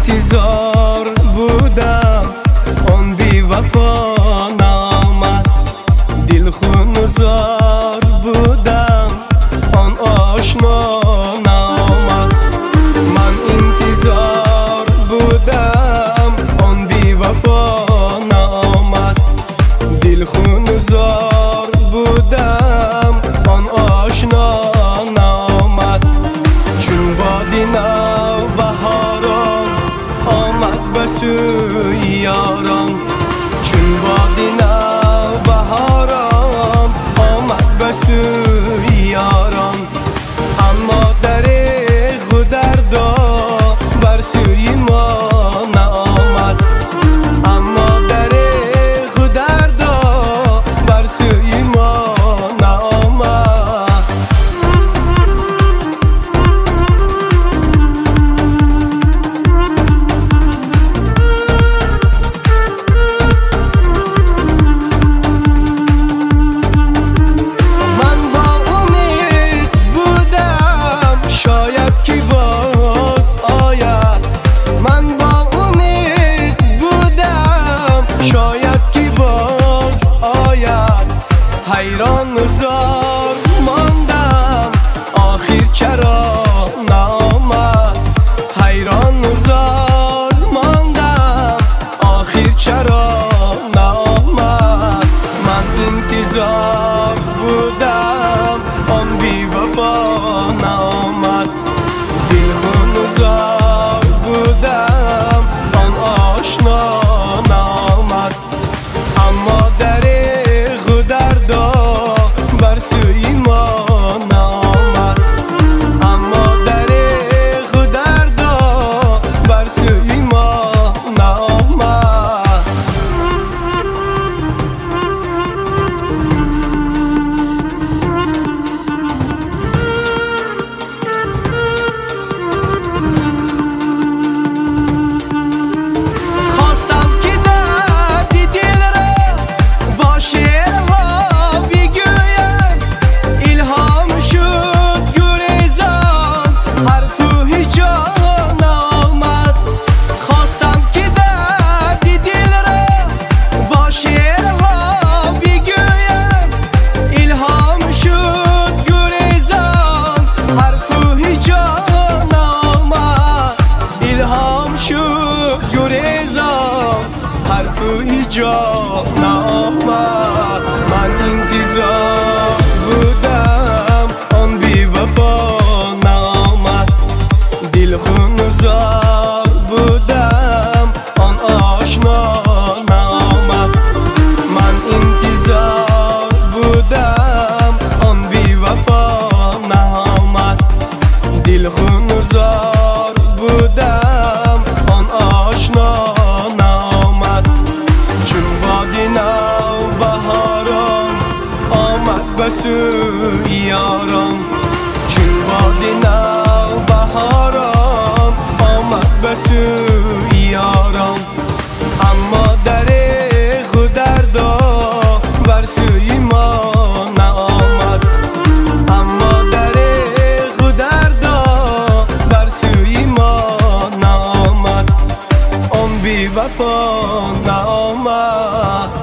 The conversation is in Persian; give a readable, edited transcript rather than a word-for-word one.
انتظار بودم اون بی وفا نامد، دل خون زار بودم آن آشنا نامد. من انتظار بودم آن بی وفا نامد، دل خون زار بودم آن آشنا نامد. چون باد نو بهاران آمد به سوی یاران، چون باد نو بهاران آمد به سوی یاران. اما دریغ و دردا بر سوی ما نآمد، اما دریغ و دردا بر سوی ما نآمد. من با امید بودم شاید که باز آید، من با امید بودم شاید که باز آید. حیران و زار ماندم آخر چرا نآمد، حیران و زار ماندم آخر چرا نآمد. من انتظار بودم آن بی وفا نآمد، دل خون زار بودم آن آشنا نآمد. اما دریغ و دردا بر سوی ما نآمد، اما دریغ و دردا بر سوی ما نآمد. خواستم که درد دل را با شعرها بگویم، الهام شد گریزان حرف و هیجان آمد. خواستم که درد دل را با شعرها بگویم، الهام شد گریزان حرف و هیجان آمد، الهام شد گریزان حرف و هیجان آمد. من انتظار بودم آن بی وفا نآمد، دل خون زار بودم آن آشنا نآمد. من انتظار بودم آن بی وفا نآمد، دل خون زار بودم آن آشنا نآمد. چون باد نو بهاران آمد به سوی یاران، چون باد نو بهاران آمد به سوی یاران. اما دریغ و دردا بر سوی ما نآمد، اما دریغ و دردا بر سوی ما نآمد. آن بی وفا نآمد.